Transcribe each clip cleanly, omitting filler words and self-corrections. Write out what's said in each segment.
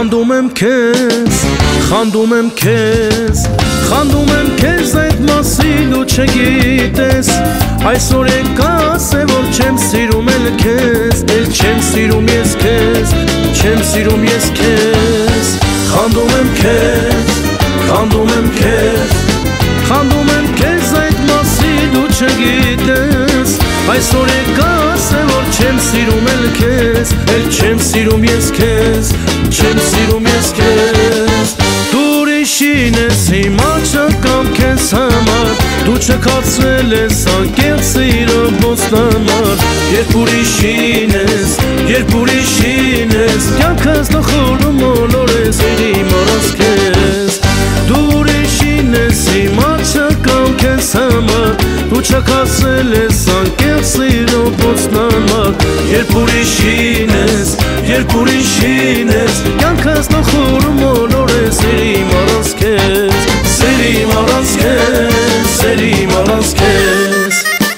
Խանդում եմ քեզ, խանդում եմ քեզ, խանդում եմ քեզ այդ մասին դու չգիտես Այսօր եկաս է որ չեմ սիրում էլ քեզ Էլ չեմ սիրում ես քեզ, չեմ սիրում ես քեզ Խանդում եմ քեզ, խանդում եմ քեզ, խանդում եմ քեզ այդ մասին դու չգիտես Այսօր եկաս է որ չեմ սիրում էլ քեզ Էլ չեմ սիրում ես քեզ, չեմ սիրում ես քեզ Դու ուրիշին ես հիմա չկամ քեզ համար Դու չքացրել ես անկեղծ սիրո բոստանար Երբ ուրիշին ես, երբ ուրիշին ես Կյանքս տխուրում մոլորես իմ առանց քեզ Դու ուրիշին ես հիմա չկամ քեզ համար Դու չքացրել ես անկեղծ սիրո բոստանար Երբ ուրիշին ես, երբ ուրիշին ես Կյանքս տխուրում մոլորես իմ առանց քեզ Սիրիմ առանց քեզ, սիրիմ առանց քեզ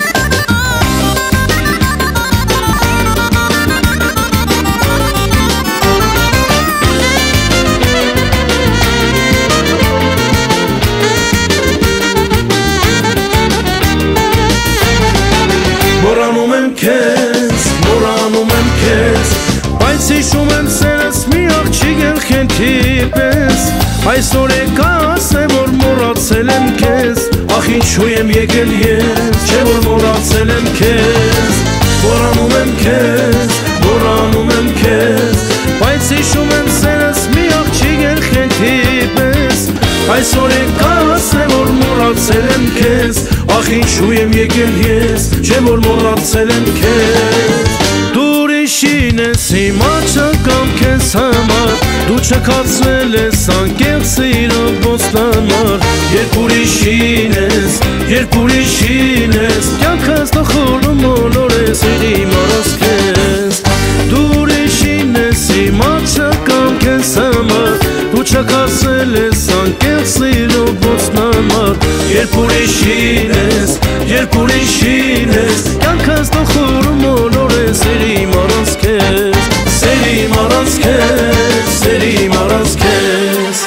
Մոռանում եմ քեզ, մոռանում եմ քեզ Բայց հիշում եմ սերս մի աղջիկ էլ խենթի պես Այսօր եկաս է որ մոռացել եմ քեզ Ախ ինչու եմ եկել ես, չէ որ մոռացել եմ քեզ Մոռանում եմ քեզ, մոռանում եմ քեզ Բայց հիշում եմ սերս մի աղջիկ էլ խենթի պես Այսօր եկաս է որ մոռացել եմ քեզ Ախ ինչու եմ եկել ես, չէ որ մոռացել եմ քեզ Դու ուրիշին ես հիմա չկամ քեզ համար Դու չքացրել ես անկեղծ սիրո բոստանար Երբ ուրիշին ես, երբ ուրիշին ես Կյանքս տխուրում մոլորես իմ առանց քեզ Դու ուրիշին ես հիմա չկամ քեզ համար Դու չքացրել ես անկեղծ սիրո բոստանար Երբ ուրիշին ես, երբ ուրիշին ես Կյանքս տխուրում մոլորես իմ առանց քեզ Սիրիմ առանց քեզ, սիրիմ առանց քեզ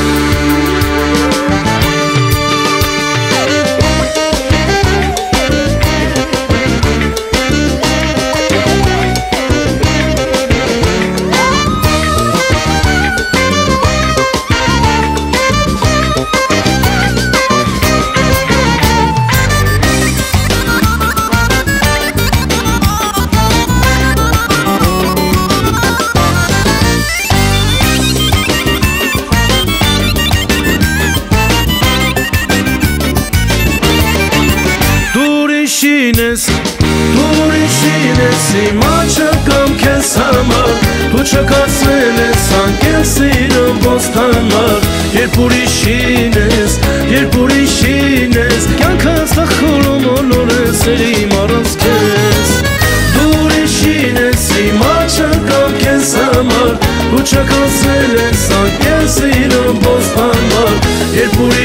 Դու ուրիշին ես հիմա չկամ քեզ համար Դու չքացրել ես անկեղծ սիրո բոստանար Երբ ուրիշին ես, երբ ուրիշին ես Կյանքս տխուրում մոլորես իմ առանց քեզ Դու ուրիշին ես հիմա չկամ քեզ համար Դու չքացրել ես անկեղծ սիրո բոստանար Երբ